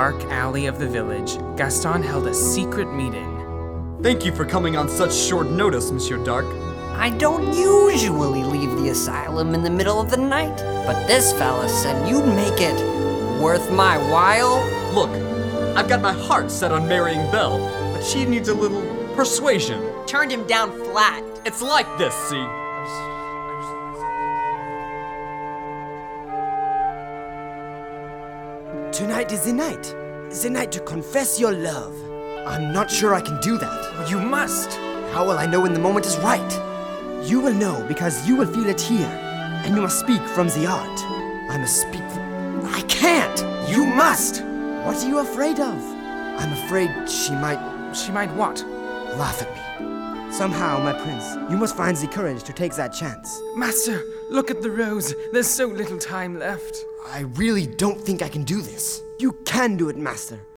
dark alley of the village, Gaston held a secret meeting. Thank you for coming on such short notice, Monsieur Dark. I don't usually leave the asylum in the middle of the night, but this fella said you'd make it worth my while. Look, I've got my heart set on marrying Belle, but she needs a little persuasion. Turned him down flat. It's like this, see? Tonight is the night to confess your love. I'm not sure I can do that. You must! How will I know when the moment is right? You will know because you will feel it here, and you must speak from the heart. I must speak I can't! You must! What are you afraid of? I'm afraid she might She might what? laugh at me. Somehow, my prince, you must find the courage to take that chance. Master, look at the rose. There's so little time left. I really don't think I can do this. You can do it, master.